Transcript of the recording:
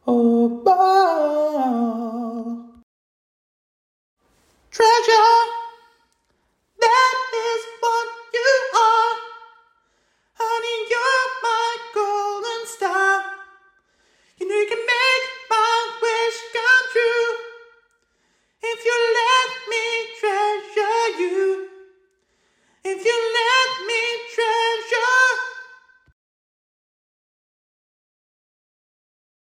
Oh, oh. Treasure, that is what you are. Honey, you're my golden star. You know you can make my wish come true if you let me treasure you. If you let